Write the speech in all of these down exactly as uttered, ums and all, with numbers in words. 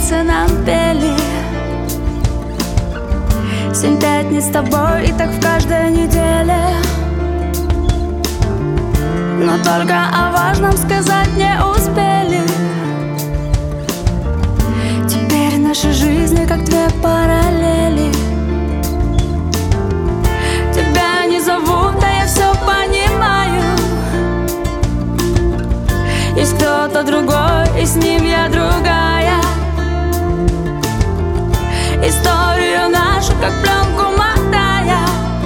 птицы нам пели. Семь пятниц с тобой, и так в каждой неделе. Но только о важном сказать не успели. Теперь наши жизни как две параллели. Тебя не зовут, а я все понимаю. Есть кто-то другой, и с ним я другая. Историю нашу, как пленку мотая.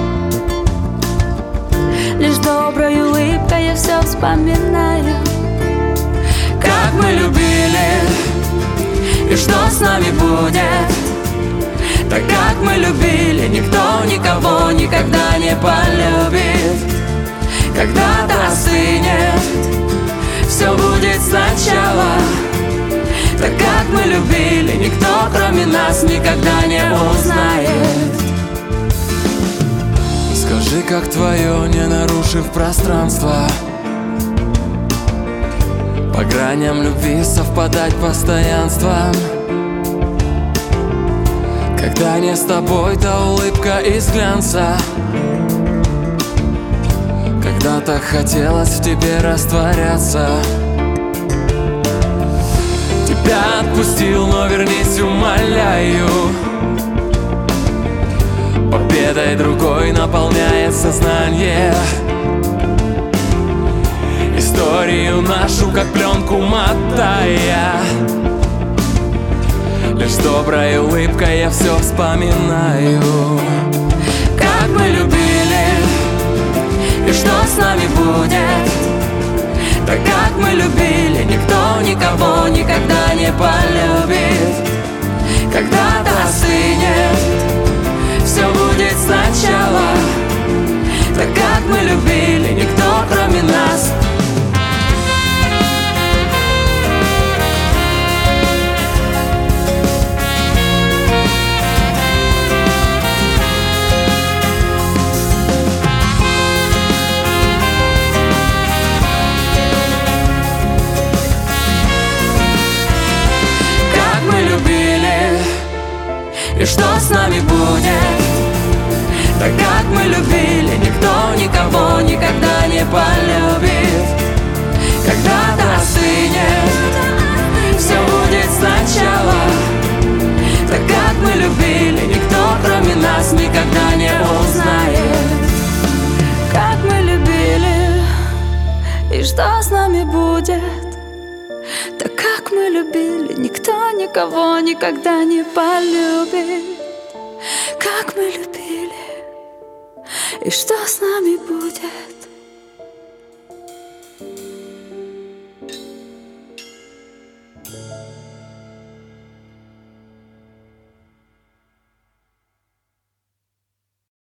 Лишь доброй улыбкой я все вспоминаю. Как мы любили, и что с нами будет. Так как мы любили, никто никого никогда не полюбит. Когда-то остынет, все будет сначала. Так как мы любили, никто кроме нас никогда не узнает. Скажи, как твое, не нарушив пространство, по граням любви совпадать постоянством. Когда не с тобой, то улыбка из глянца. Когда-то хотелось в тебе растворяться. Тебя отпустил, но вернись, умоляю. Победой другой наполняет сознание. Историю нашу, как пленку мотая. Лишь доброй улыбкой я все вспоминаю. Как мы любили, и что с нами будет. Так как мы любили, никто никого никогда не полюбит. Когда-то остынет, все будет сначала. Так как мы любили, никто кроме нас. И что с нами будет. Так как мы любили, никто никого никогда не полюбит. Когда-то остынет, все будет сначала. Так как мы любили, никто кроме нас никогда не узнает. Как мы любили, и что с нами будет. Так как мы любили, никто никого никогда не полюбит. Как мы любили, и что с нами будет.